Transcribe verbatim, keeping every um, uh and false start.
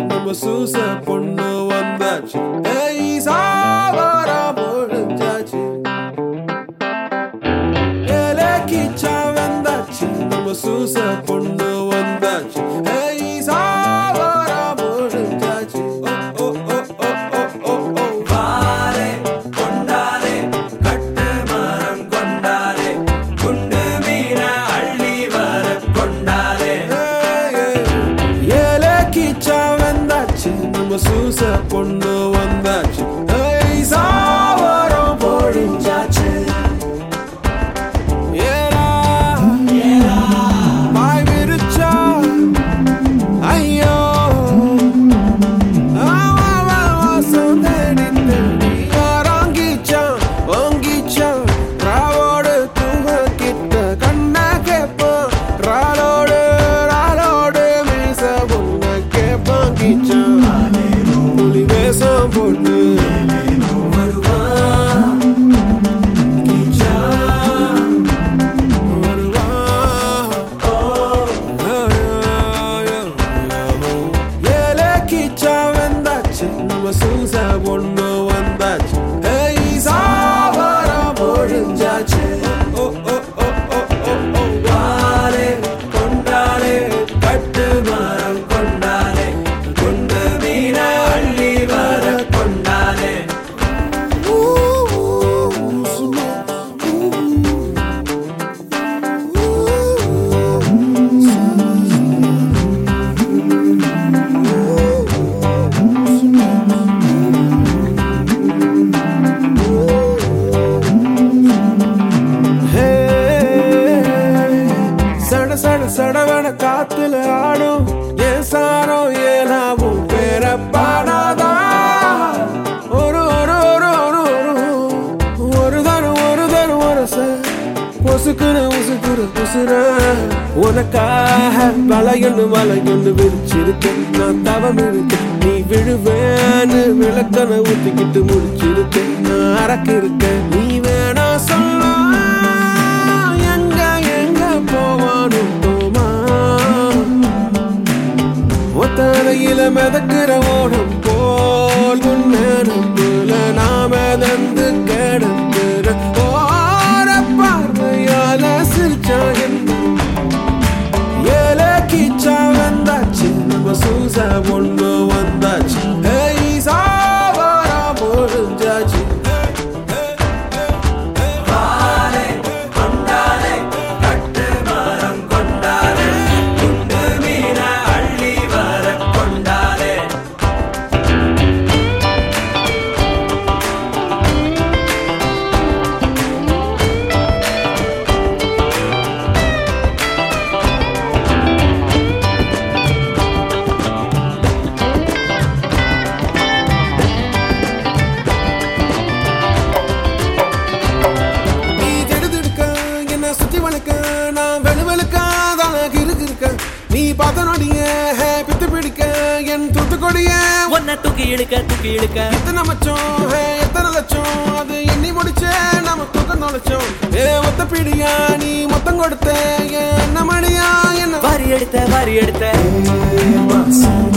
நம்ம சூச பொண்ணு வந்தாச்சு. ஏய் சாவரம் முடிஞ்சாச்சு. ஏலே கிச்சா வந்தாச்சு. நம்ம சூச பொண்ணு வந்தாச்சு. ஏய் சாவரம் முடிஞ்சாச்சு. ஓ ஓ ஓ ஓ ஓ ஓ வாரே கொண்டாரே கட்டு மரம் கொண்டாரே குண்டு மீன அள்ளி வர கொண்டாரே. ஏலே கிச்சா வந்தாச்சு. நம்ம சூச பொண்ணு வந்தாச்சு. ஏய் சாவரம் முடிஞ்சாச்சு. ஏலா ஏலா பாய் விரிச்சா ஐயோ ஆவா வாசம் தேடி தேடி ஆராங்கிச்சான் வாங்கிச்சான். ராவோடு தூங்க கிட்ட கண்ண கேப்பான். ராலோடு ராலோடு மீச பொண்ண கேப்பான். கிச்சான் புலி வேஷம் போட்டு வருவான் கிச்சான் வருவான். ஏலே கிச்சா வந்தாச்சு. நம்ம சூச பொண்ணு வந்தாச்சு. ஏய் சாவரம் முடிஞ்சாச்சு. ஓ ஓ ஓ ஓ ஓ ஓ வாரே கொண்டாரே கட்டு மரம் கொண்டாரே குண்டு மீன அள்ளி வர கொண்டாரே. சட சட சடவன காத்துல ஆடும் ஏன் சாரோ ஏனாவும் பேர பாடாதா. ஒரு ஒரு ஒரு ஒரு ஒரு ஒரு தரம் ஒரு தரம் வரச பொசுக்குற உசுக்குற உசுர உனக்காக வளையொன்னு வளையொன்னு விரிச்சிருக்கேன். நான் தவம் இருக்கேன் நீ விழுவேன்னு விளக்கனை ஊத்திக்கிட்டு முடிச்சிருக்கேன். நான் அரக்கு இருக்கேன் நீ வேணா சொல்ல எங்க எங்க போவானும் தோமா. ஒத்தரையில மிதக்கிற ஓடம் போல் நேரத்துல நாம தந்து கிடந்துற ஓர பார்வையால சிரிச்சா என்ன. ஏலே கிச்சா வந்தாச்சு. நம்ம சூச பொண்ணு வந்தாச்சு. ஏய் சாவரம் முடிஞ்சாச்சு. வாரே கொண்டாரே கட்டு மரம் கொண்டாரே குண்டு மீன அள்ளி வர கொண்டாரே. நீ திடுதிடுக்க என்ன சுத்தி வளைக்க நான் வெளுவெளுக்க தானாக இருக்கு இருக்க. நீ பார்த்த நொடிய பித்து பிடிக்க என் தூத்துக்கொடிய உன்னை தூக்கி இழுக்க தூக்கி இழுக்க எத்தனை மச்சம் எத்தனை லட்சம் அது எண்ணி முடிச்ச நம்ம தூக்கம் தொலைச்சோம். ஏ ஒத்த பிடியா நீ மொத்தம் கொடுத்த என்ன மணியா என்ன வாரி எடுத்த வாரி எடுத்த